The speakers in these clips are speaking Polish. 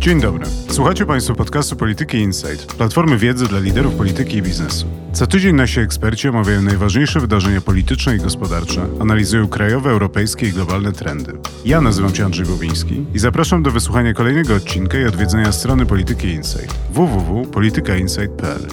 Dzień dobry. Słuchacie Państwo podcastu Polityki Insight, platformy wiedzy dla liderów polityki i biznesu. Co tydzień nasi eksperci omawiają najważniejsze wydarzenia polityczne i gospodarcze, analizują krajowe, europejskie i globalne trendy. Ja nazywam się Andrzej Bobiński i zapraszam do wysłuchania kolejnego odcinka i odwiedzenia strony Polityki Insight www.politykainsight.pl.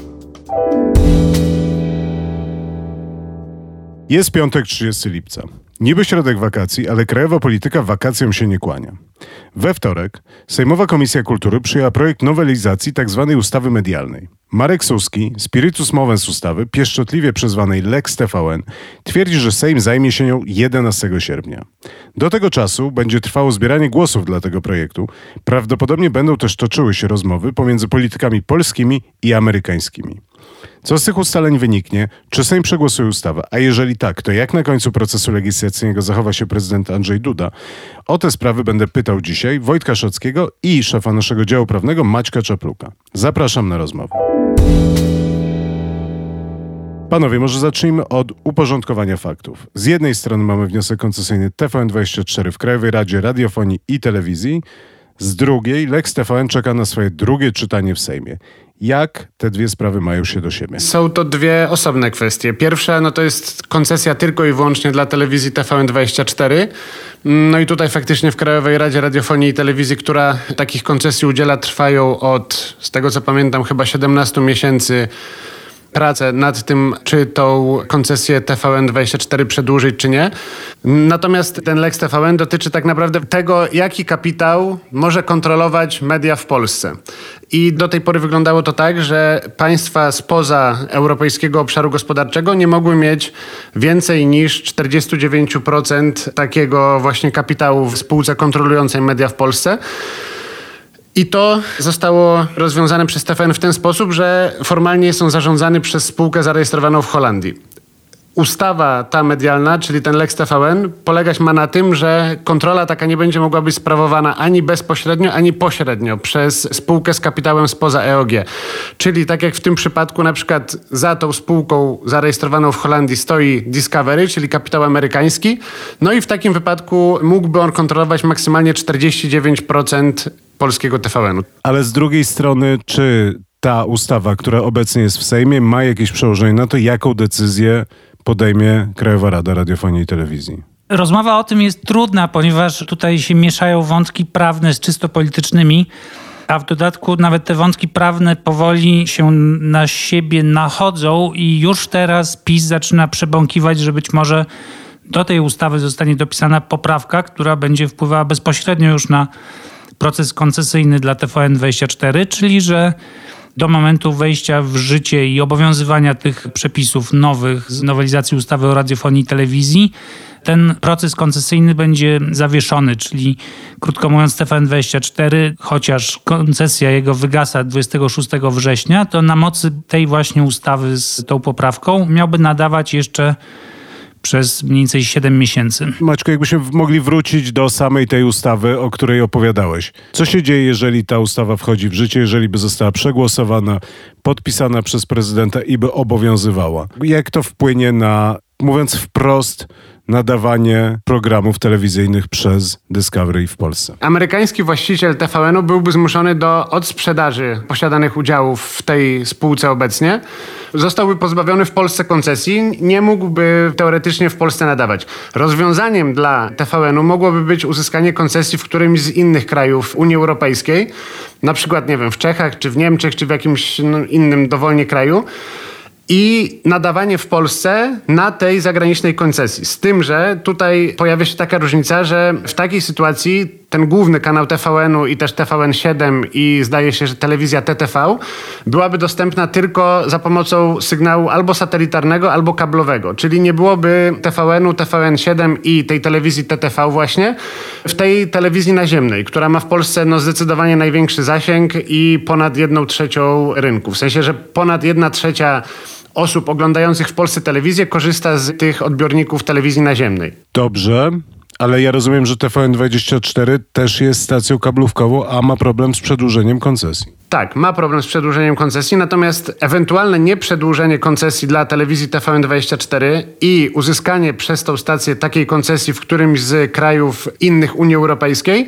Jest piątek, 30 lipca. Niby środek wakacji, ale krajowa polityka wakacjom się nie kłania. We wtorek Sejmowa Komisja Kultury przyjęła projekt nowelizacji tzw. ustawy medialnej. Marek Suski, spiritus movens ustawy, pieszczotliwie przezwanej Lex TVN, twierdzi, że Sejm zajmie się nią 11 sierpnia. Do tego czasu będzie trwało zbieranie głosów dla tego projektu. Prawdopodobnie będą też toczyły się rozmowy pomiędzy politykami polskimi i amerykańskimi. Co z tych ustaleń wyniknie? Czy Sejm przegłosuje ustawę? A jeżeli tak, to jak na końcu procesu legislacyjnego zachowa się prezydent Andrzej Duda? O te sprawy będę pytał dzisiaj Wojtka Szockiego i szefa naszego działu prawnego Maćka Czapluka. Zapraszam na rozmowę. Panowie, może zacznijmy od uporządkowania faktów. Z jednej strony mamy wniosek koncesyjny TVN24 w Krajowej Radzie Radiofonii i Telewizji, z drugiej Lex TVN czeka na swoje drugie czytanie w Sejmie. Jak te dwie sprawy mają się do siebie? Są to dwie osobne kwestie. Pierwsza to jest koncesja tylko i wyłącznie dla telewizji TVN24. No i tutaj faktycznie w Krajowej Radzie Radiofonii i Telewizji, która takich koncesji udziela, trwają od, z tego co pamiętam, chyba 17 miesięcy pracę nad tym, czy tą koncesję TVN24 przedłużyć, czy nie. Natomiast ten Lex TVN dotyczy tak naprawdę tego, jaki kapitał może kontrolować media w Polsce. I do tej pory wyglądało to tak, że państwa spoza Europejskiego Obszaru Gospodarczego nie mogły mieć więcej niż 49% takiego właśnie kapitału w spółce kontrolującej media w Polsce. I to zostało rozwiązane przez TVN w ten sposób, że formalnie jest on zarządzany przez spółkę zarejestrowaną w Holandii. Ustawa ta medialna, czyli ten Lex TVN, polegać ma na tym, że kontrola taka nie będzie mogła być sprawowana ani bezpośrednio, ani pośrednio przez spółkę z kapitałem spoza EOG. Czyli tak jak w tym przypadku na przykład za tą spółką zarejestrowaną w Holandii stoi Discovery, czyli kapitał amerykański. No i w takim wypadku mógłby on kontrolować maksymalnie 49% polskiego TVN-u. Ale z drugiej strony, czy ta ustawa, która obecnie jest w Sejmie, ma jakieś przełożenie na to, jaką decyzję podejmie Krajowa Rada Radiofonii i Telewizji? Rozmowa o tym jest trudna, ponieważ tutaj się mieszają wątki prawne z czysto politycznymi, a w dodatku nawet te wątki prawne powoli się na siebie nachodzą i już teraz PiS zaczyna przebąkiwać, że być może do tej ustawy zostanie dopisana poprawka, która będzie wpływała bezpośrednio już na proces koncesyjny dla TVN24, czyli że do momentu wejścia w życie i obowiązywania tych przepisów nowych z nowelizacji ustawy o radiofonii i telewizji, ten proces koncesyjny będzie zawieszony, czyli krótko mówiąc TVN24, chociaż koncesja jego wygasa 26 września, to na mocy tej właśnie ustawy z tą poprawką miałby nadawać jeszcze przez mniej więcej 7 miesięcy. Maćku, jakbyśmy mogli wrócić do samej tej ustawy, o której opowiadałeś. Co się dzieje, jeżeli ta ustawa wchodzi w życie, jeżeli by została przegłosowana, podpisana przez prezydenta i by obowiązywała? Jak to wpłynie na, mówiąc wprost, nadawanie programów telewizyjnych przez Discovery w Polsce? Amerykański właściciel TVN-u byłby zmuszony do odsprzedaży posiadanych udziałów w tej spółce obecnie. Zostałby pozbawiony w Polsce koncesji, nie mógłby teoretycznie w Polsce nadawać. Rozwiązaniem dla TVN-u mogłoby być uzyskanie koncesji w którymś z innych krajów Unii Europejskiej, na przykład, nie wiem, w Czechach, czy w Niemczech, czy w jakimś innym dowolnie kraju. I nadawanie w Polsce na tej zagranicznej koncesji. Z tym, że tutaj pojawia się taka różnica, że w takiej sytuacji ten główny kanał TVN-u i też TVN7 i zdaje się, że telewizja TTV byłaby dostępna tylko za pomocą sygnału albo satelitarnego, albo kablowego. Czyli nie byłoby TVN-u, TVN7 i tej telewizji TTV właśnie w tej telewizji naziemnej, która ma w Polsce zdecydowanie największy zasięg i ponad 1/3 rynku. W sensie, że ponad 1/3 osób oglądających w Polsce telewizję korzysta z tych odbiorników telewizji naziemnej. Dobrze, ale ja rozumiem, że TVN24 też jest stacją kablówkową, a ma problem z przedłużeniem koncesji. Tak, ma problem z przedłużeniem koncesji, natomiast ewentualne nieprzedłużenie koncesji dla telewizji TVN24 i uzyskanie przez tą stację takiej koncesji w którymś z krajów innych Unii Europejskiej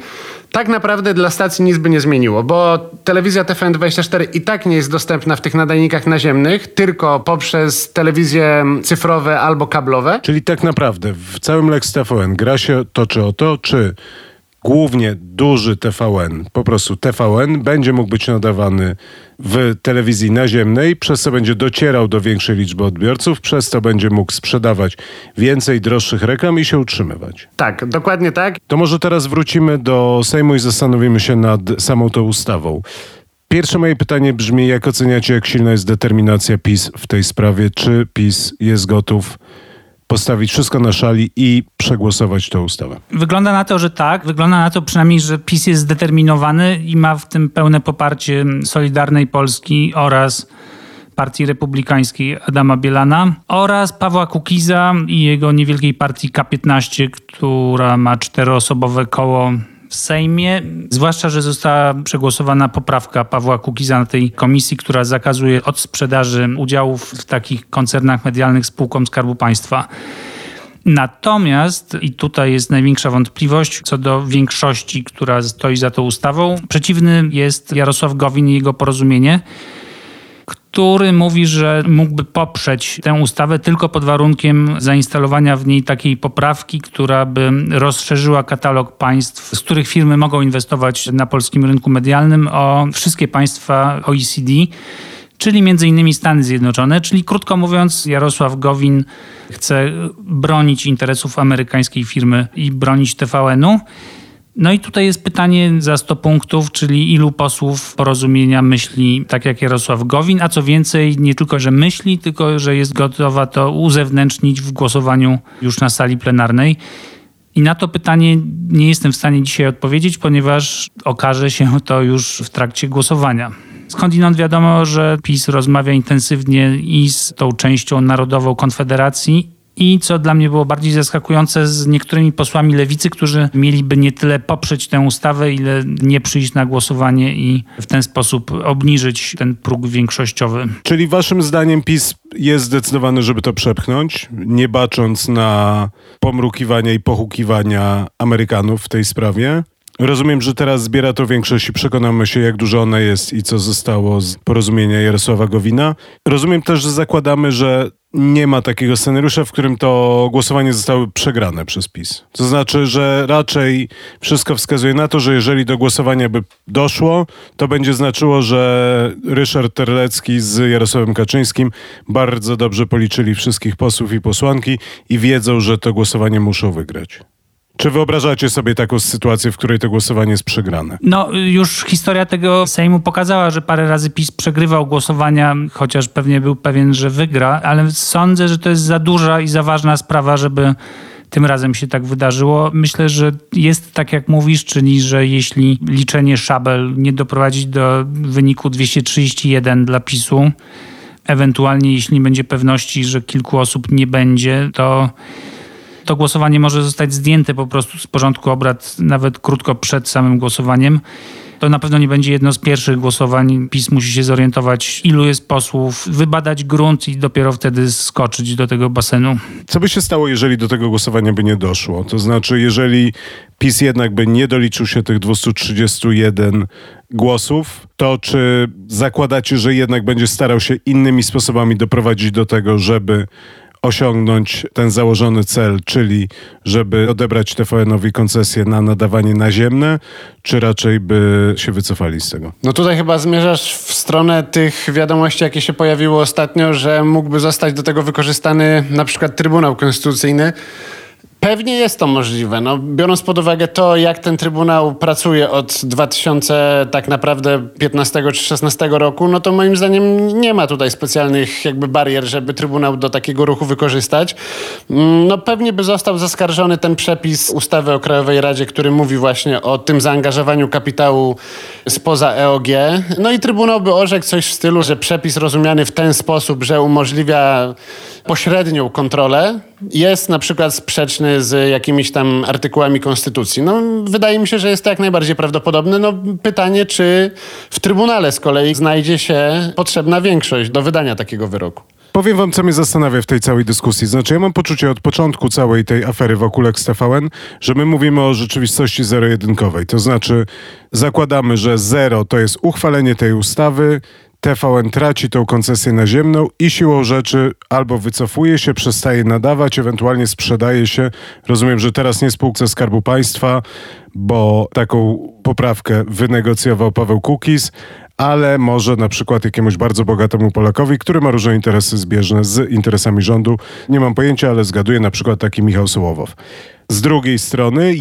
Tak naprawdę dla stacji nic by nie zmieniło, bo telewizja TVN24 i tak nie jest dostępna w tych nadajnikach naziemnych, tylko poprzez telewizje cyfrowe albo kablowe. Czyli tak naprawdę w całym Lex TVN gra się toczy o to, czy głównie duży TVN, po prostu TVN, będzie mógł być nadawany w telewizji naziemnej, przez co będzie docierał do większej liczby odbiorców, przez co będzie mógł sprzedawać więcej droższych reklam i się utrzymywać. Tak, dokładnie tak. To może teraz wrócimy do Sejmu i zastanowimy się nad samą tą ustawą. Pierwsze moje pytanie brzmi, jak oceniacie, jak silna jest determinacja PiS w tej sprawie? Czy PiS jest gotów postawić wszystko na szali i przegłosować tę ustawę? Wygląda na to, że tak. Wygląda na to przynajmniej, że PiS jest zdeterminowany i ma w tym pełne poparcie Solidarnej Polski oraz Partii Republikańskiej Adama Bielana oraz Pawła Kukiza i jego niewielkiej partii K15, która ma 4-osobowe koło w Sejmie. Zwłaszcza, że została przegłosowana poprawka Pawła Kukiza na tej komisji, która zakazuje odsprzedaży udziałów w takich koncernach medialnych spółkom Skarbu Państwa. Natomiast, i tutaj jest największa wątpliwość co do większości, która stoi za tą ustawą, przeciwny jest Jarosław Gowin i jego Porozumienie, który mówi, że mógłby poprzeć tę ustawę tylko pod warunkiem zainstalowania w niej takiej poprawki, która by rozszerzyła katalog państw, z których firmy mogą inwestować na polskim rynku medialnym, o wszystkie państwa OECD, czyli m.in. Stany Zjednoczone. Czyli krótko mówiąc, Jarosław Gowin chce bronić interesów amerykańskiej firmy i bronić TVN-u. No i tutaj jest pytanie za 100 punktów, czyli ilu posłów Porozumienia myśli tak jak Jarosław Gowin, a co więcej, nie tylko, że myśli, tylko że jest gotowa to uzewnętrznić w głosowaniu już na sali plenarnej. I na to pytanie nie jestem w stanie dzisiaj odpowiedzieć, ponieważ okaże się to już w trakcie głosowania. Skądinąd wiadomo, że PiS rozmawia intensywnie i z tą częścią narodową Konfederacji, i co dla mnie było bardziej zaskakujące, z niektórymi posłami lewicy, którzy mieliby nie tyle poprzeć tę ustawę, ile nie przyjść na głosowanie i w ten sposób obniżyć ten próg większościowy. Czyli waszym zdaniem PiS jest zdecydowany, żeby to przepchnąć, nie bacząc na pomrukiwania i pohukiwania Amerykanów w tej sprawie? Rozumiem, że teraz zbiera to większość i przekonamy się, jak dużo ona jest i co zostało z Porozumienia Jarosława Gowina. Rozumiem też, że zakładamy, że nie ma takiego scenariusza, w którym to głosowanie zostało przegrane przez PiS. To znaczy, że raczej wszystko wskazuje na to, że jeżeli do głosowania by doszło, to będzie znaczyło, że Ryszard Terlecki z Jarosławem Kaczyńskim bardzo dobrze policzyli wszystkich posłów i posłanki i wiedzą, że to głosowanie muszą wygrać. Czy wyobrażacie sobie taką sytuację, w której to głosowanie jest przegrane? No, już historia tego Sejmu pokazała, że parę razy PiS przegrywał głosowania, chociaż pewnie był pewien, że wygra, ale sądzę, że to jest za duża i za ważna sprawa, żeby tym razem się tak wydarzyło. Myślę, że jest tak, jak mówisz, czyli że jeśli liczenie szabel nie doprowadzi do wyniku 231 dla PiS-u, ewentualnie jeśli nie będzie pewności, że kilku osób nie będzie, to głosowanie może zostać zdjęte po prostu z porządku obrad nawet krótko przed samym głosowaniem. To na pewno nie będzie jedno z pierwszych głosowań. PiS musi się zorientować, ilu jest posłów, wybadać grunt i dopiero wtedy skoczyć do tego basenu. Co by się stało, jeżeli do tego głosowania by nie doszło? To znaczy, jeżeli PiS jednak by nie doliczył się tych 231 głosów, to czy zakładacie, że jednak będzie starał się innymi sposobami doprowadzić do tego, żeby osiągnąć ten założony cel, czyli żeby odebrać TVN-owi koncesję na nadawanie naziemne, czy raczej by się wycofali z tego? No tutaj chyba zmierzasz w stronę tych wiadomości, jakie się pojawiły ostatnio, że mógłby zostać do tego wykorzystany na przykład Trybunał Konstytucyjny. Pewnie jest to możliwe. No, biorąc pod uwagę to, jak ten Trybunał pracuje od 2000 tak naprawdę 15 czy 16 roku, no to moim zdaniem nie ma tutaj specjalnych jakby barier, żeby Trybunał do takiego ruchu wykorzystać. No pewnie by został zaskarżony ten przepis ustawy o Krajowej Radzie, który mówi właśnie o tym zaangażowaniu kapitału spoza EOG. No i Trybunał by orzekł coś w stylu, że przepis rozumiany w ten sposób, że umożliwia pośrednią kontrolę, jest na przykład sprzeczny z jakimiś tam artykułami Konstytucji. No, wydaje mi się, że jest to jak najbardziej prawdopodobne. No, pytanie, czy w Trybunale z kolei znajdzie się potrzebna większość do wydania takiego wyroku. Powiem wam, co mnie zastanawia w tej całej dyskusji. Znaczy, ja mam poczucie od początku całej tej afery wokół Lex TVN, że my mówimy o rzeczywistości zero-jedynkowej. To znaczy, zakładamy, że zero to jest uchwalenie tej ustawy, TVN traci tą koncesję naziemną i siłą rzeczy albo wycofuje się, przestaje nadawać, ewentualnie sprzedaje się. Rozumiem, że teraz nie spółce Skarbu Państwa, bo taką poprawkę wynegocjował Paweł Kukiz, ale może na przykład jakiemuś bardzo bogatemu Polakowi, który ma różne interesy zbieżne z interesami rządu. Nie mam pojęcia, ale zgaduję, na przykład taki Michał Sołowow. Z drugiej strony,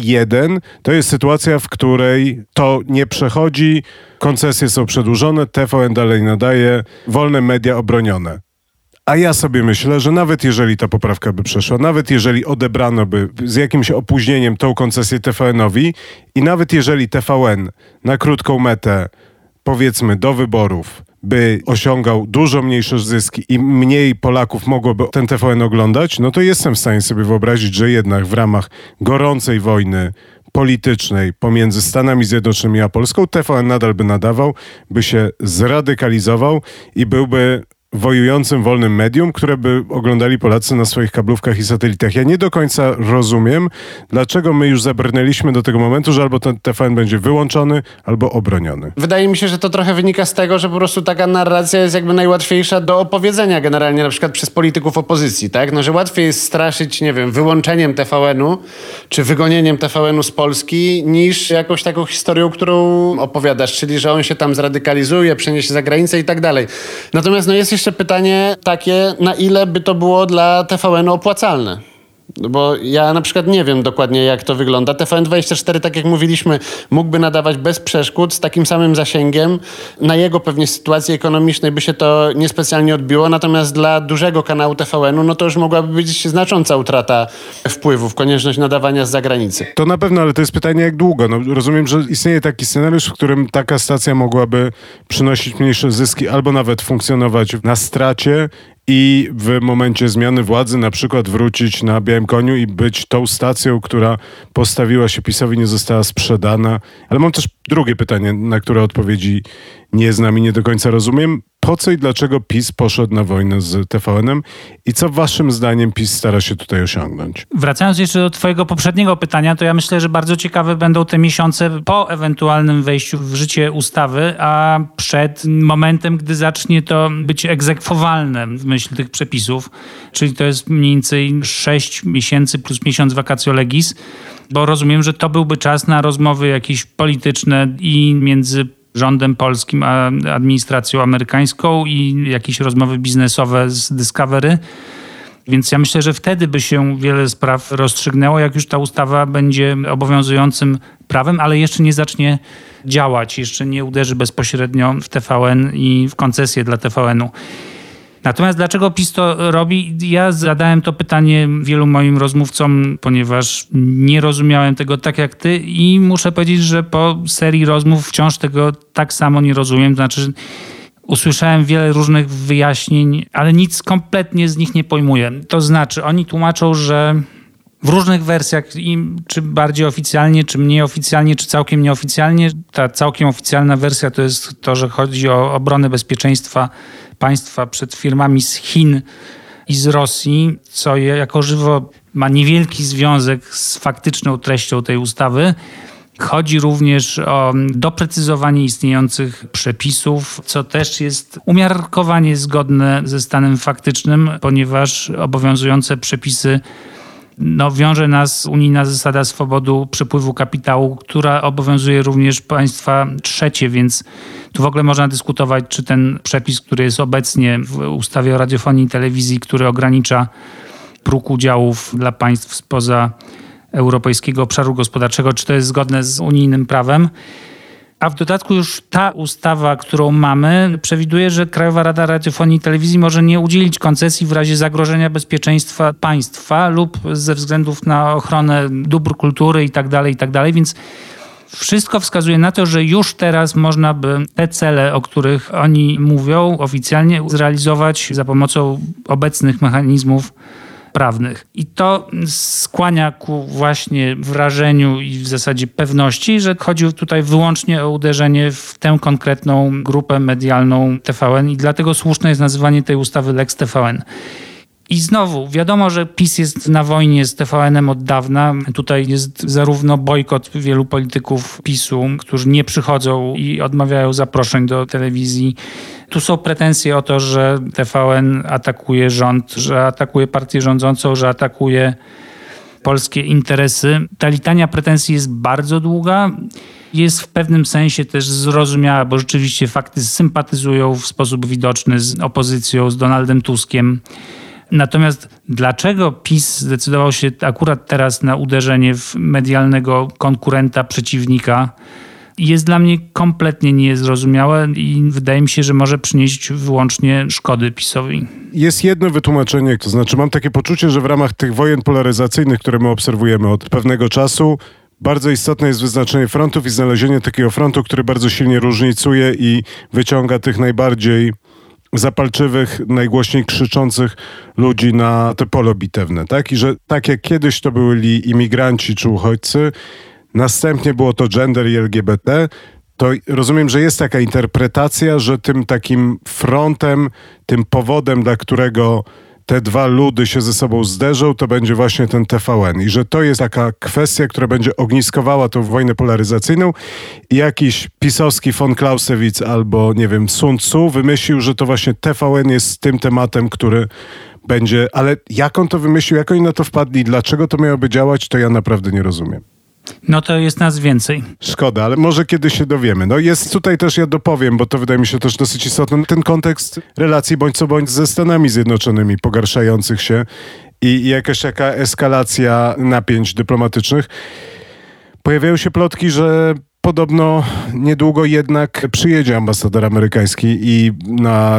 to jest sytuacja, w której to nie przechodzi, koncesje są przedłużone, TVN dalej nadaje, wolne media obronione. A ja sobie myślę, że nawet jeżeli ta poprawka by przeszła, nawet jeżeli odebrano by z jakimś opóźnieniem tą koncesję TVN-owi i nawet jeżeli TVN na krótką metę, powiedzmy do wyborów, by osiągał dużo mniejsze zyski i mniej Polaków mogłoby ten TVN oglądać, no to jestem w stanie sobie wyobrazić, że jednak w ramach gorącej wojny politycznej pomiędzy Stanami Zjednoczonymi a Polską TVN nadal by nadawał, by się zradykalizował i byłby wojującym wolnym medium, które by oglądali Polacy na swoich kablówkach i satelitach. Ja nie do końca rozumiem, dlaczego my już zabrnęliśmy do tego momentu, że albo ten TVN będzie wyłączony, albo obroniony. Wydaje mi się, że to trochę wynika z tego, że po prostu taka narracja jest jakby najłatwiejsza do opowiedzenia generalnie, na przykład przez polityków opozycji, tak? No, że łatwiej jest straszyć, nie wiem, wyłączeniem TVN-u, czy wygonieniem TVN-u z Polski, niż jakąś taką historią, którą opowiadasz, czyli że on się tam zradykalizuje, przeniesie za granicę i tak dalej. Natomiast jest jeszcze pytanie takie, na ile by to było dla TVN-u opłacalne? Bo ja na przykład nie wiem dokładnie, jak to wygląda. TVN24, tak jak mówiliśmy, mógłby nadawać bez przeszkód, z takim samym zasięgiem. Na jego pewnie sytuacji ekonomicznej by się to niespecjalnie odbiło, natomiast dla dużego kanału TVN-u, no to już mogłaby być znacząca utrata wpływów, konieczność nadawania z zagranicy. To na pewno, ale to jest pytanie, jak długo. No, rozumiem, że istnieje taki scenariusz, w którym taka stacja mogłaby przynosić mniejsze zyski albo nawet funkcjonować na stracie i w momencie zmiany władzy na przykład wrócić na białym koniu i być tą stacją, która postawiła się PiS-owi, nie została sprzedana. Ale mam też drugie pytanie, na które odpowiedzi nie znam i nie do końca rozumiem. Po co i dlaczego PiS poszedł na wojnę z TVN-em i co waszym zdaniem PiS stara się tutaj osiągnąć? Wracając jeszcze do twojego poprzedniego pytania, to ja myślę, że bardzo ciekawe będą te miesiące po ewentualnym wejściu w życie ustawy, a przed momentem, gdy zacznie to być egzekwowalne w myśl tych przepisów, czyli to jest mniej więcej 6 miesięcy plus miesiąc vacatio legis, bo rozumiem, że to byłby czas na rozmowy jakieś polityczne i między rządem polskim a administracją amerykańską i jakieś rozmowy biznesowe z Discovery. Więc ja myślę, że wtedy by się wiele spraw rozstrzygnęło, jak już ta ustawa będzie obowiązującym prawem, ale jeszcze nie zacznie działać, jeszcze nie uderzy bezpośrednio w TVN i w koncesję dla TVN-u. Natomiast dlaczego PiS to robi? Ja zadałem to pytanie wielu moim rozmówcom, ponieważ nie rozumiałem tego tak jak ty i muszę powiedzieć, że po serii rozmów wciąż tego tak samo nie rozumiem. Znaczy, usłyszałem wiele różnych wyjaśnień, ale nic kompletnie z nich nie pojmuję. To znaczy, oni tłumaczą, że w różnych wersjach, czy bardziej oficjalnie, czy mniej oficjalnie, czy całkiem nieoficjalnie. Ta całkiem oficjalna wersja to jest to, że chodzi o obronę bezpieczeństwa państwa przed firmami z Chin i z Rosji, co jako żywo ma niewielki związek z faktyczną treścią tej ustawy. Chodzi również o doprecyzowanie istniejących przepisów, co też jest umiarkowanie zgodne ze stanem faktycznym, ponieważ obowiązujące przepisy wiąże nas unijna zasada swobody przepływu kapitału, która obowiązuje również państwa trzecie, więc tu w ogóle można dyskutować, czy ten przepis, który jest obecnie w ustawie o radiofonii i telewizji, który ogranicza próg udziałów dla państw spoza Europejskiego Obszaru Gospodarczego, czy to jest zgodne z unijnym prawem. A w dodatku już ta ustawa, którą mamy, przewiduje, że Krajowa Rada Radiofonii i Telewizji może nie udzielić koncesji w razie zagrożenia bezpieczeństwa państwa lub ze względów na ochronę dóbr kultury itd., więc wszystko wskazuje na to, że już teraz można by te cele, o których oni mówią oficjalnie, zrealizować za pomocą obecnych mechanizmów prawnych. I to skłania ku właśnie wrażeniu i w zasadzie pewności, że chodzi tutaj wyłącznie o uderzenie w tę konkretną grupę medialną TVN i dlatego słuszne jest nazywanie tej ustawy Lex TVN. I znowu, wiadomo, że PiS jest na wojnie z TVN-em od dawna. Tutaj jest zarówno bojkot wielu polityków PiS-u, którzy nie przychodzą i odmawiają zaproszeń do telewizji. Tu są pretensje o to, że TVN atakuje rząd, że atakuje partię rządzącą, że atakuje polskie interesy. Ta litania pretensji jest bardzo długa. Jest w pewnym sensie też zrozumiała, bo rzeczywiście fakty sympatyzują w sposób widoczny z opozycją, z Donaldem Tuskiem. Natomiast dlaczego PiS zdecydował się akurat teraz na uderzenie w medialnego konkurenta, przeciwnika, jest dla mnie kompletnie niezrozumiałe i wydaje mi się, że może przynieść wyłącznie szkody PiS-owi. Jest jedno wytłumaczenie, to znaczy mam takie poczucie, że w ramach tych wojen polaryzacyjnych, które my obserwujemy od pewnego czasu, bardzo istotne jest wyznaczenie frontów i znalezienie takiego frontu, który bardzo silnie różnicuje i wyciąga tych najbardziej zapalczywych, najgłośniej krzyczących ludzi na te pole bitewne, tak? I że tak jak kiedyś to byli imigranci czy uchodźcy, następnie było to gender i LGBT, to rozumiem, że jest taka interpretacja, że tym takim frontem, tym powodem, dla którego te dwa ludy się ze sobą zderzą, to będzie właśnie ten TVN. I że to jest taka kwestia, która będzie ogniskowała tą wojnę polaryzacyjną i jakiś pisowski von Clausewitz albo, nie wiem, Sun Tzu wymyślił, że to właśnie TVN jest tym tematem, który będzie... Ale jak on to wymyślił, jak oni na to wpadli, dlaczego to miałoby działać, to ja naprawdę nie rozumiem. No to jest nas więcej. Szkoda, ale może kiedyś się dowiemy. No jest tutaj też, ja dopowiem, bo to wydaje mi się też dosyć istotne, ten kontekst relacji bądź co bądź ze Stanami Zjednoczonymi, pogarszających się i jakaś taka eskalacja napięć dyplomatycznych. Pojawiają się plotki, że podobno niedługo jednak przyjedzie ambasador amerykański i na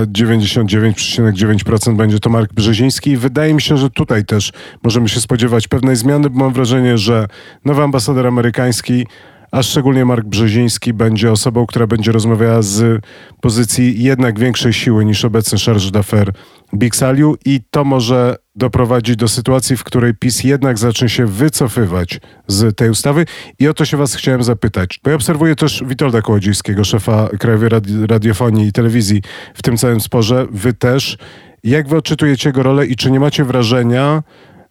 99,9% będzie to Mark Brzeziński. I wydaje mi się, że tutaj też możemy się spodziewać pewnej zmiany, bo mam wrażenie, że nowy ambasador amerykański, a szczególnie Mark Brzeziński, będzie osobą, która będzie rozmawiała z pozycji jednak większej siły niż obecny charge d'affaires Big Saliu i to może doprowadzić do sytuacji, w której PiS jednak zacznie się wycofywać z tej ustawy. I o to się was chciałem zapytać. Bo ja obserwuję też Witolda Kołodziejskiego, szefa Krajowej Radiofonii i Telewizji w tym całym sporze. Wy też. Jak wy odczytujecie jego rolę i czy nie macie wrażenia,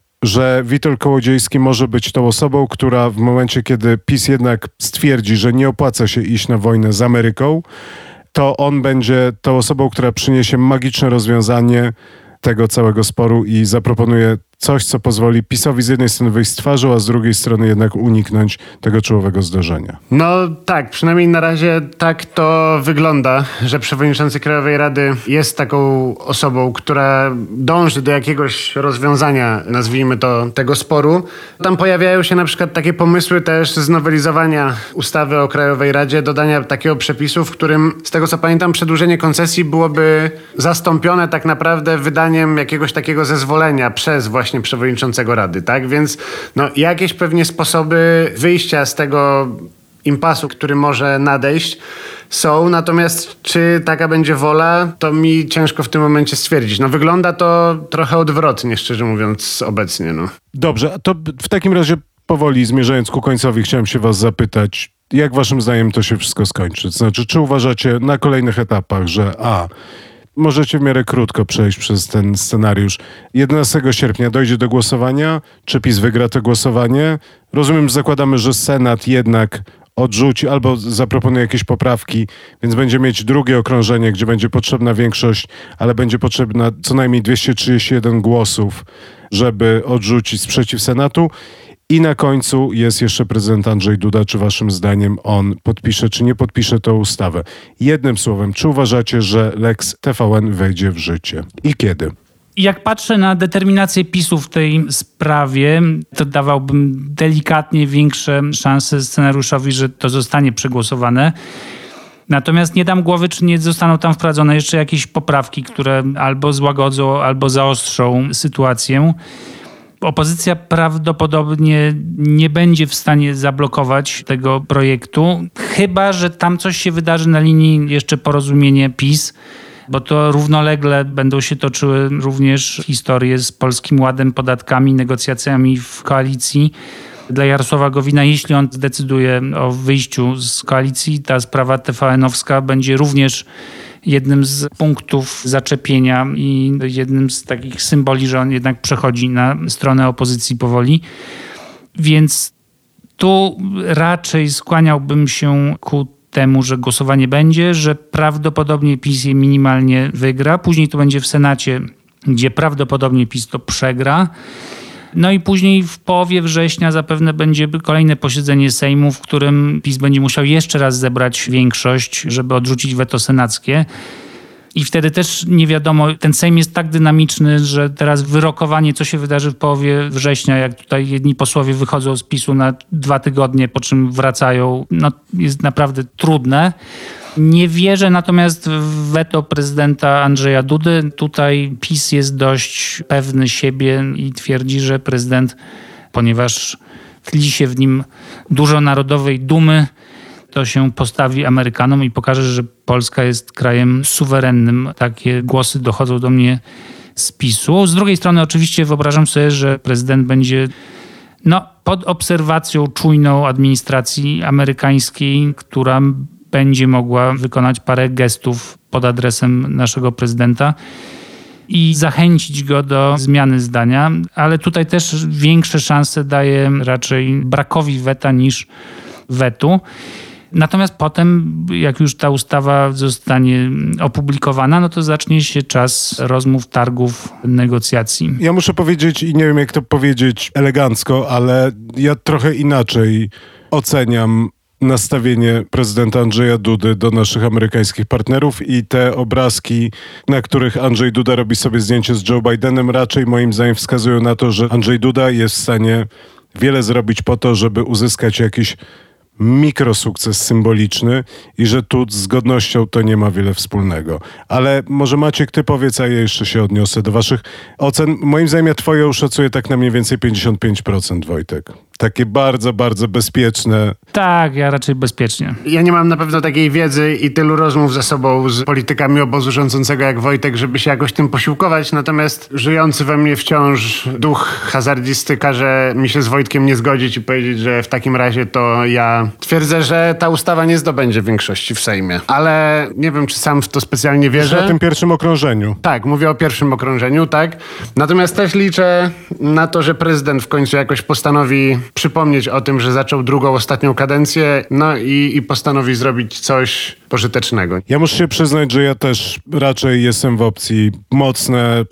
że Witold Kołodziejski może być tą osobą, która w momencie, kiedy PiS jednak stwierdzi, że nie opłaca się iść na wojnę z Ameryką, to on będzie tą osobą, która przyniesie magiczne rozwiązanie tego całego sporu i zaproponuje coś, co pozwoli PiS-owi z jednej strony wyjść z twarzą, a z drugiej strony jednak uniknąć tego czołowego zdarzenia. No tak, przynajmniej na razie tak to wygląda, że przewodniczący Krajowej Rady jest taką osobą, która dąży do jakiegoś rozwiązania, nazwijmy to, tego sporu. Tam pojawiają się na przykład takie pomysły też znowelizowania ustawy o Krajowej Radzie, dodania takiego przepisu, w którym, z tego co pamiętam, przedłużenie koncesji byłoby zastąpione tak naprawdę wydaniem jakiegoś takiego zezwolenia przez właśnie przewodniczącego Rady, tak? Więc no, jakieś pewnie sposoby wyjścia z tego impasu, który może nadejść, są. Natomiast czy taka będzie wola, to mi ciężko w tym momencie stwierdzić. No wygląda to trochę odwrotnie, szczerze mówiąc, obecnie. No. Dobrze, to w takim razie powoli zmierzając ku końcowi chciałem się was zapytać, jak waszym zdaniem to się wszystko skończy? To znaczy, czy uważacie na kolejnych etapach, że możecie w miarę krótko przejść przez ten scenariusz. 11 sierpnia dojdzie do głosowania. Czy PiS wygra to głosowanie? Rozumiem, że zakładamy, że Senat jednak odrzuci albo zaproponuje jakieś poprawki, więc będzie mieć drugie okrążenie, gdzie będzie potrzebna większość, ale będzie potrzebna co najmniej 231 głosów, żeby odrzucić sprzeciw Senatu. I na końcu jest jeszcze prezydent Andrzej Duda. Czy waszym zdaniem on podpisze, czy nie podpisze tę ustawę? Jednym słowem, czy uważacie, że Lex TVN wejdzie w życie? I kiedy? Jak patrzę na determinację PiS-u w tej sprawie, to dawałbym delikatnie większe szanse scenariuszowi, że to zostanie przegłosowane. Natomiast nie dam głowy, czy nie zostaną tam wprowadzone jeszcze jakieś poprawki, które albo złagodzą, albo zaostrzą sytuację. Opozycja prawdopodobnie nie będzie w stanie zablokować tego projektu, chyba że tam coś się wydarzy na linii jeszcze porozumienie PiS, bo to równolegle będą się toczyły również historie z Polskim Ładem, podatkami, negocjacjami w koalicji. Dla Jarosława Gowina, jeśli on zdecyduje o wyjściu z koalicji, ta sprawa TVN-owska będzie również jednym z punktów zaczepienia i jednym z takich symboli, że on jednak przechodzi na stronę opozycji powoli. Więc tu raczej skłaniałbym się ku temu, że głosowanie będzie, że prawdopodobnie PiS je minimalnie wygra. Później to będzie w Senacie, gdzie prawdopodobnie PiS to przegra. No i później w połowie września zapewne będzie kolejne posiedzenie Sejmu, w którym PiS będzie musiał jeszcze raz zebrać większość, żeby odrzucić weto senackie. I wtedy też nie wiadomo, ten Sejm jest tak dynamiczny, że teraz wyrokowanie, co się wydarzy w połowie września, jak tutaj jedni posłowie wychodzą z PiS-u na 2 tygodnie, po czym wracają, no jest naprawdę trudne. Nie wierzę natomiast w weto prezydenta Andrzeja Dudy. Tutaj PiS jest dość pewny siebie i twierdzi, że prezydent, ponieważ tli się w nim dużo narodowej dumy, to się postawi Amerykanom i pokaże, że Polska jest krajem suwerennym. Takie głosy dochodzą do mnie z PiS-u. Z drugiej strony oczywiście wyobrażam sobie, że prezydent będzie pod obserwacją czujną administracji amerykańskiej, która będzie mogła wykonać parę gestów pod adresem naszego prezydenta i zachęcić go do zmiany zdania, ale tutaj też większe szanse daje raczej brakowi weta niż wetu. Natomiast potem, jak już ta ustawa zostanie opublikowana, no to zacznie się czas rozmów, targów, negocjacji. Ja muszę powiedzieć, i nie wiem jak to powiedzieć elegancko, ale ja trochę inaczej oceniam nastawienie prezydenta Andrzeja Dudy do naszych amerykańskich partnerów i te obrazki, na których Andrzej Duda robi sobie zdjęcie z Joe Bidenem, raczej moim zdaniem wskazują na to, że Andrzej Duda jest w stanie wiele zrobić po to, żeby uzyskać jakiś mikrosukces symboliczny i że tu z godnością to nie ma wiele wspólnego. Ale może Maciek, ty powiedz, a ja jeszcze się odniosę do waszych ocen. Moim zdaniem ja twoje uszacuję tak na mniej więcej 55%, Wojtek. Takie bardzo, bardzo bezpieczne. Tak, ja raczej bezpiecznie. Ja nie mam na pewno takiej wiedzy i tylu rozmów ze sobą z politykami obozu rządzącego jak Wojtek, żeby się jakoś tym posiłkować, natomiast żyjący we mnie wciąż duch hazardzisty każe mi się z Wojtkiem nie zgodzić i powiedzieć, że w takim razie to ja twierdzę, że ta ustawa nie zdobędzie większości w Sejmie. Ale nie wiem, czy sam w to specjalnie wierzę. Na tym pierwszym okrążeniu. Tak, mówię o pierwszym okrążeniu, tak. Natomiast też liczę na to, że prezydent w końcu jakoś postanowi przypomnieć o tym, że zaczął drugą, ostatnią kadencję, no i postanowi zrobić coś pożytecznego. Ja muszę się przyznać, że ja też raczej jestem w opcji mocne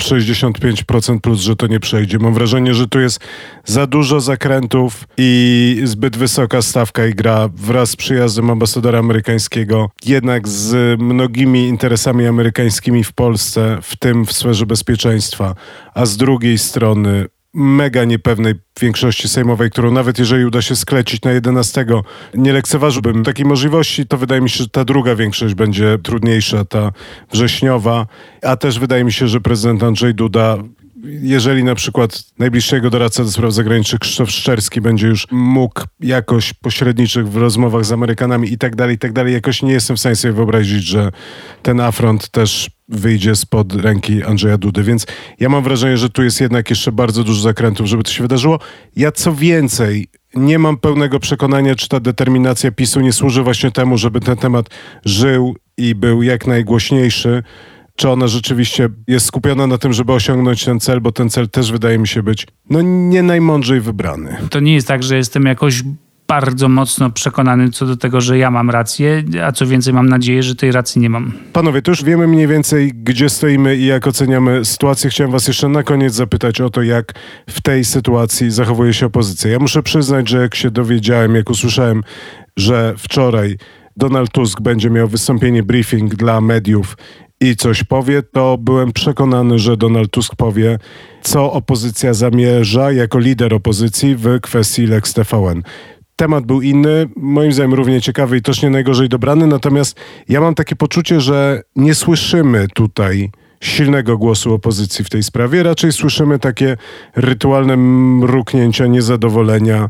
65% plus, że to nie przejdzie. Mam wrażenie, że tu jest za dużo zakrętów i zbyt wysoka stawka i gra wraz z przyjazdem ambasadora amerykańskiego, jednak z mnogimi interesami amerykańskimi w Polsce, w tym w sferze bezpieczeństwa, a z drugiej strony mega niepewnej większości sejmowej, którą nawet jeżeli uda się sklecić na 11, nie lekceważyłbym takiej możliwości, to wydaje mi się, że ta druga większość będzie trudniejsza, ta wrześniowa, a też wydaje mi się, że prezydent Andrzej Duda, jeżeli na przykład najbliższy jego doradca do spraw zagranicznych Krzysztof Szczerski będzie już mógł jakoś pośredniczyć w rozmowach z Amerykanami i tak dalej, jakoś nie jestem w stanie sobie wyobrazić, że ten afront też wyjdzie spod ręki Andrzeja Dudy. Więc ja mam wrażenie, że tu jest jednak jeszcze bardzo dużo zakrętów, żeby to się wydarzyło. Ja co więcej, nie mam pełnego przekonania, czy ta determinacja PiS-u nie służy właśnie temu, żeby ten temat żył i był jak najgłośniejszy. Czy ona rzeczywiście jest skupiona na tym, żeby osiągnąć ten cel, bo ten cel też wydaje mi się być nie najmądrzej wybrany. To nie jest tak, że jestem jakoś bardzo mocno przekonany co do tego, że ja mam rację, a co więcej mam nadzieję, że tej racji nie mam. Panowie, to już wiemy mniej więcej, gdzie stoimy i jak oceniamy sytuację. Chciałem was jeszcze na koniec zapytać o to, jak w tej sytuacji zachowuje się opozycja. Ja muszę przyznać, że jak się dowiedziałem, jak usłyszałem, że wczoraj Donald Tusk będzie miał wystąpienie, briefing dla mediów i coś powie, to byłem przekonany, że Donald Tusk powie, co opozycja zamierza jako lider opozycji w kwestii Lex TVN. Temat był inny, moim zdaniem równie ciekawy i też nie najgorzej dobrany, natomiast ja mam takie poczucie, że nie słyszymy tutaj silnego głosu opozycji w tej sprawie, raczej słyszymy takie rytualne mruknięcia niezadowolenia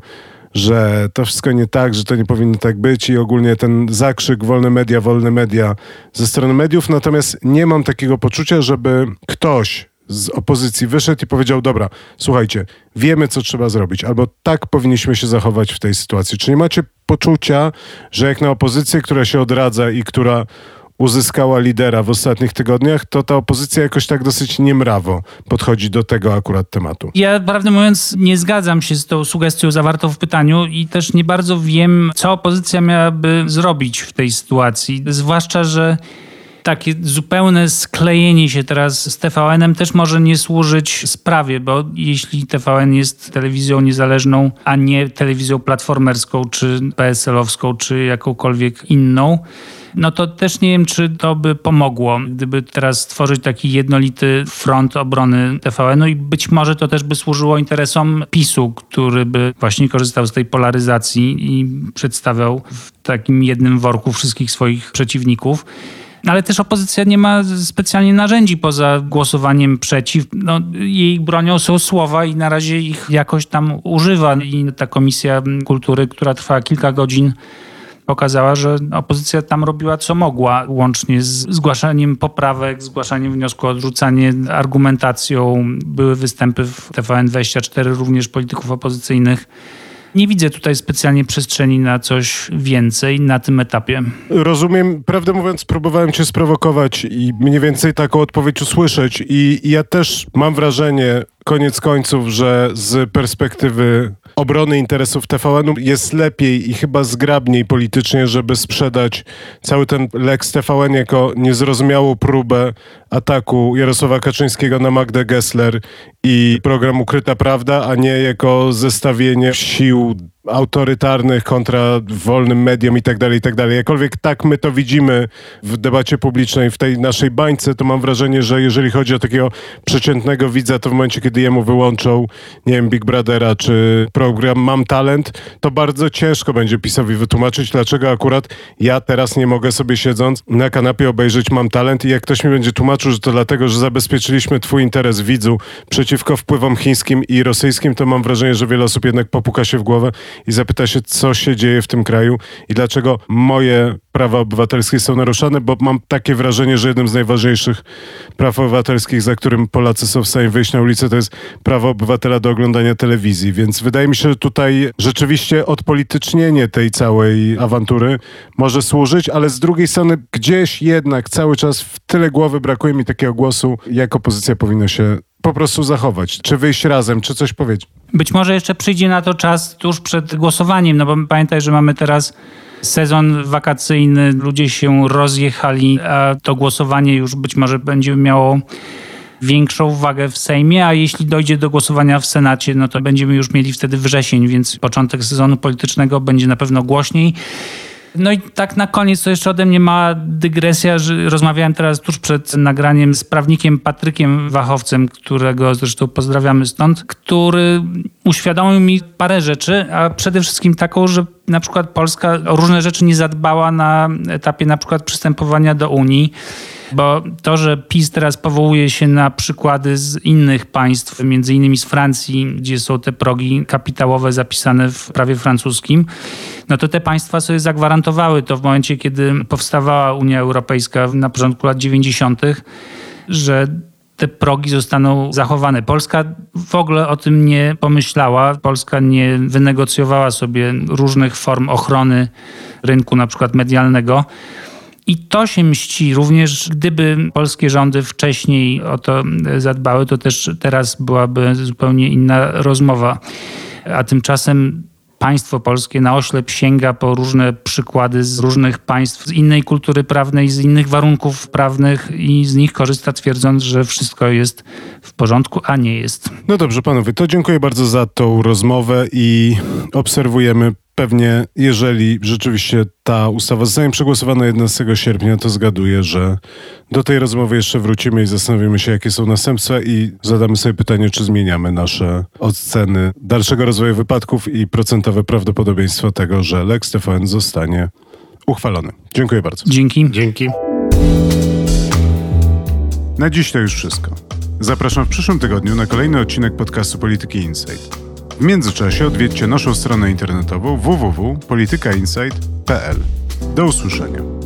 że to wszystko nie tak, że to nie powinno tak być i ogólnie ten zakrzyk wolne media ze strony mediów. Natomiast nie mam takiego poczucia, żeby ktoś z opozycji wyszedł i powiedział, dobra, słuchajcie, wiemy, co trzeba zrobić, albo tak powinniśmy się zachować w tej sytuacji. Czy nie macie poczucia, że jak na opozycję, która się odradza i która uzyskała lidera w ostatnich tygodniach, to ta opozycja jakoś tak dosyć niemrawo podchodzi do tego akurat tematu? Ja, prawdę mówiąc, nie zgadzam się z tą sugestią zawartą w pytaniu i też nie bardzo wiem, co opozycja miałaby zrobić w tej sytuacji. Zwłaszcza, że takie zupełne sklejenie się teraz z TVN-em też może nie służyć sprawie, bo jeśli TVN jest telewizją niezależną, a nie telewizją platformerską, czy PSL-owską, czy jakąkolwiek inną, no to też nie wiem, czy to by pomogło, gdyby teraz stworzyć taki jednolity front obrony TVN-u i być może to też by służyło interesom PiS-u, który by właśnie korzystał z tej polaryzacji i przedstawiał w takim jednym worku wszystkich swoich przeciwników. Ale też opozycja nie ma specjalnie narzędzi poza głosowaniem przeciw. No, jej bronią są słowa i na razie ich jakoś tam używa. I ta Komisja Kultury, która trwała kilka godzin, pokazała, że opozycja tam robiła co mogła, łącznie z zgłaszaniem poprawek, zgłaszaniem wniosku o odrzucanie, argumentacją. Były występy w TVN24 również polityków opozycyjnych. Nie widzę tutaj specjalnie przestrzeni na coś więcej na tym etapie. Rozumiem, prawdę mówiąc, próbowałem cię sprowokować i mniej więcej taką odpowiedź usłyszeć i ja też mam wrażenie, koniec końców, że z perspektywy obrony interesów TVN-u jest lepiej i chyba zgrabniej politycznie, żeby sprzedać cały ten Lex TVN jako niezrozumiałą próbę ataku Jarosława Kaczyńskiego na Magdę Gessler i program Ukryta Prawda, a nie jako zestawienie sił autorytarnych kontra wolnym mediom i tak dalej. Jakkolwiek tak my to widzimy w debacie publicznej, w tej naszej bańce, to mam wrażenie, że jeżeli chodzi o takiego przeciętnego widza, to w momencie, kiedy jemu wyłączą, nie wiem, Big Brothera czy program Mam Talent, to bardzo ciężko będzie PiS-owi wytłumaczyć, dlaczego akurat ja teraz nie mogę sobie siedząc na kanapie obejrzeć Mam Talent i jak ktoś mi będzie tłumaczył, że to dlatego, że zabezpieczyliśmy twój interes widzu przeciwko wpływom chińskim i rosyjskim, to mam wrażenie, że wiele osób jednak popuka się w głowę i zapyta się, co się dzieje w tym kraju i dlaczego moje prawa obywatelskie są naruszane, bo mam takie wrażenie, że jednym z najważniejszych praw obywatelskich, za którym Polacy są w stanie wyjść na ulicę, to jest prawo obywatela do oglądania telewizji. Więc wydaje mi się, że tutaj rzeczywiście odpolitycznienie tej całej awantury może służyć, ale z drugiej strony gdzieś jednak cały czas w tyle głowy brakuje mi takiego głosu, jak opozycja powinna się po prostu zachować, czy wyjść razem, czy coś powiedzieć. Być może jeszcze przyjdzie na to czas tuż przed głosowaniem, no bo pamiętaj, że mamy teraz sezon wakacyjny, ludzie się rozjechali, a to głosowanie już być może będzie miało większą wagę w Sejmie, a jeśli dojdzie do głosowania w Senacie, no to będziemy już mieli wtedy wrzesień, więc początek sezonu politycznego będzie na pewno głośniej. No i tak na koniec to jeszcze ode mnie mała dygresja, że rozmawiałem teraz tuż przed nagraniem z prawnikiem Patrykiem Wachowcem, którego zresztą pozdrawiamy stąd, który uświadomił mi parę rzeczy, a przede wszystkim taką, że na przykład Polska o różne rzeczy nie zadbała na etapie na przykład przystępowania do Unii, bo to, że PiS teraz powołuje się na przykłady z innych państw, między innymi z Francji, gdzie są te progi kapitałowe zapisane w prawie francuskim, no to te państwa sobie zagwarantowały to w momencie, kiedy powstawała Unia Europejska na początku lat 90., że te progi zostaną zachowane. Polska w ogóle o tym nie pomyślała. Polska nie wynegocjowała sobie różnych form ochrony rynku, na przykład medialnego. I to się mści. Również gdyby polskie rządy wcześniej o to zadbały, to też teraz byłaby zupełnie inna rozmowa. A tymczasem państwo polskie na oślep sięga po różne przykłady z różnych państw, z innej kultury prawnej, z innych warunków prawnych i z nich korzysta, twierdząc, że wszystko jest w porządku, a nie jest. No dobrze, panowie, to dziękuję bardzo za tą rozmowę i obserwujemy. Pewnie, jeżeli rzeczywiście ta ustawa zostanie przegłosowana 11 sierpnia, to zgaduję, że do tej rozmowy jeszcze wrócimy i zastanowimy się, jakie są następstwa i zadamy sobie pytanie, czy zmieniamy nasze oceny dalszego rozwoju wypadków i procentowe prawdopodobieństwo tego, że Lex TVN zostanie uchwalony. Dziękuję bardzo. Dzięki. Na dziś to już wszystko. Zapraszam w przyszłym tygodniu na kolejny odcinek podcastu Polityki Insight. W międzyczasie odwiedźcie naszą stronę internetową www.politykainsight.pl. Do usłyszenia.